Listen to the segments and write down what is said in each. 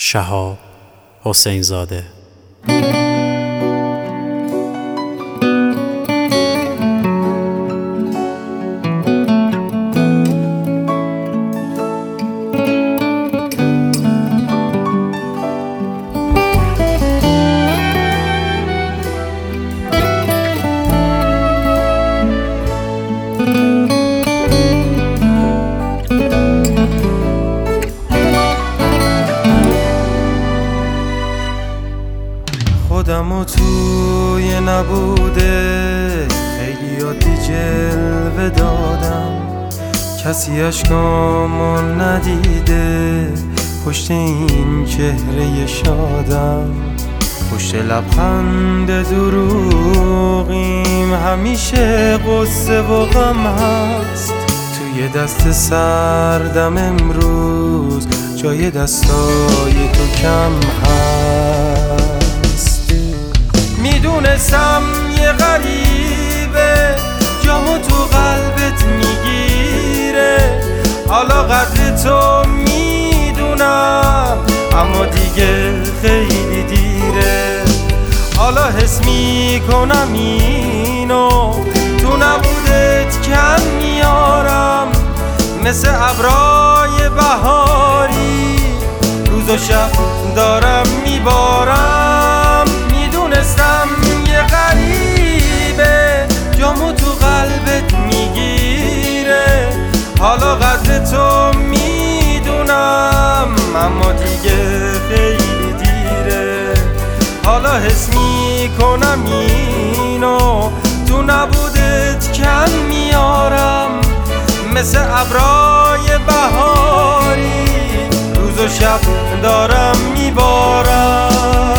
شهاب حسین زاده. خودمو توی نبوده خیلی عادی جلوه دادم، کسی اشکامو ندیده پشت این چهره شادم. پشت لبخند دروغیم همیشه غصه و غم هست، توی دست سردم امروز جای دستای تو کم هست. میدونستم یه غریبه جامو تو قلبت میگیره، حالا قدر تو میدونم اما دیگه خیلی دیره. حالا حس میکنم اینو تو نبودت کم میارم، مثل ابرای بهاری روز و شب دارم میبارم. میدونستم یه غریبه جامو تو قلبت میگیره، حالا قدر تو میدونم اما دیگه خیلی دیره. حالا حس میکنم اینو تو نبودت کم میارم، مثل ابرای بهاری روز و شب دارم میبارم.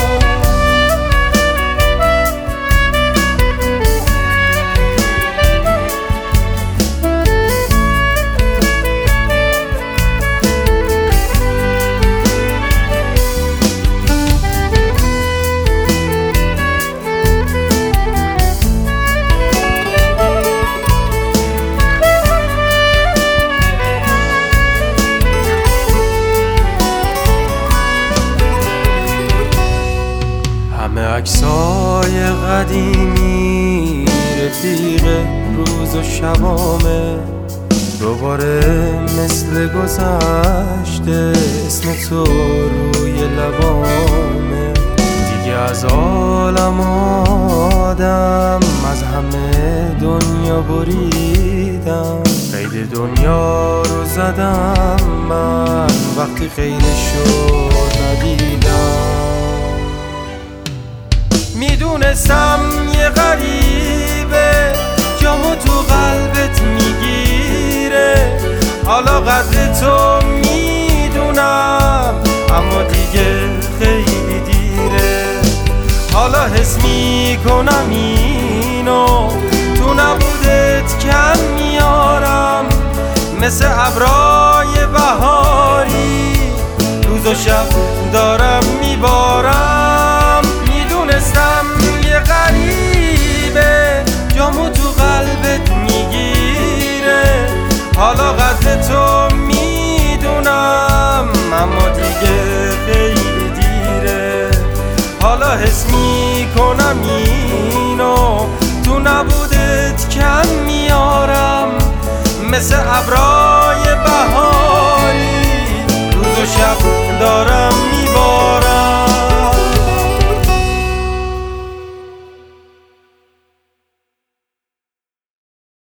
عکسای قدیمی رفیق روز و شبامه، دوباره مثل گذشته اسم تو روی لبامه. دیگه از عالم آدم از همه دنیا بریدم، قید دنیا رو زدم من وقتی خیرشو ندیدم. میدونستم یه غریبه جامو تو قلبت میگیره، حالا قدر تو میدونم اما دیگه خیلی دیره. حالا حس میکنم اینو تو نبودت کم میارم، مثل ابرای بهاری روز و شب دارم میبارم. میدونستم یه غریبه جامو تو قلبت میگیره، حالا قدر تو میدونم اما دیگه خیلی دیره. حالا حس میکنم اینو تو نبودت کم میارم، مثل ابرای بهار